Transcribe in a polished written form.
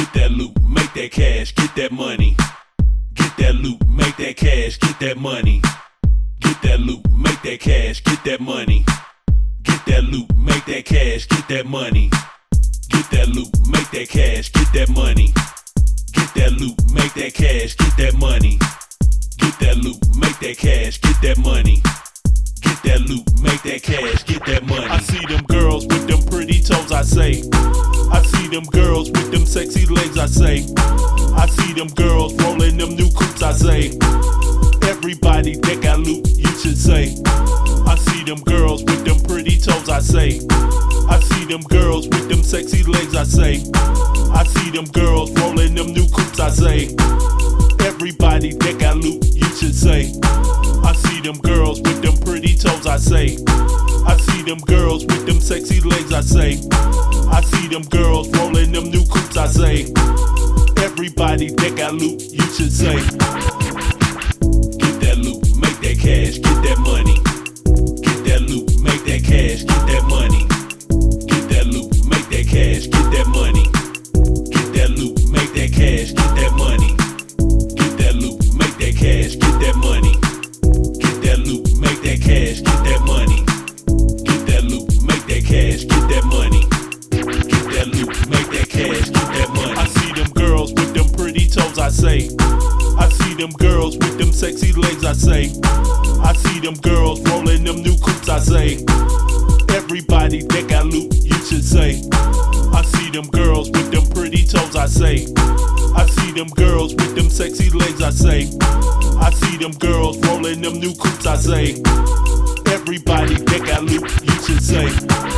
Get that loot, make that cash, get that money. Get that loot, make that cash, get that money. Get that loot, make that cash, get that money. Get that loot, make that cash, get that money. Get that loot, make that cash, get that money. Get that loot, make that cash, get that money. Get that loot, make that cash, get that money. Get that loot, make that cash, get that money. I see them girls with them pretty toes, I say. I see them girls with them sexy legs, I say. I see them girls rolling them new coupes, I say. Everybody that got loot, you should say. I see them girls with them pretty toes, I say. I see them girls with them sexy legs, I say. I see them girls rolling them new coupes, I say. Everybody that got loot, you should say. I see them girls with them pretty toes, I say. I see them girls with them sexy legs, I say. I see them girls rolling them new coupes, I say. Everybody that got loot, you should say. Get that loot, make that cash, get that money. Get that loot, make that cash, get that money. Get that loot, make that cash, get that money. Get that loot, make that cash, get that money. Get that loot, make that cash, get that money. Get that loot, make that cash, get that money. Get that loot, make that cash, get that money. Get that loot, make that cash, get that money. I see them girls with them pretty toes, I say. I see them girls with them sexy legs, I say. I see them girls rolling them new coupes, I say. Everybody that got loot, you should say. I see them girls with them pretty toes, I say. I see them girls with them sexy legs, I say. I see them girls rolling them new coupes, I say. Everybody that got loot, you should say.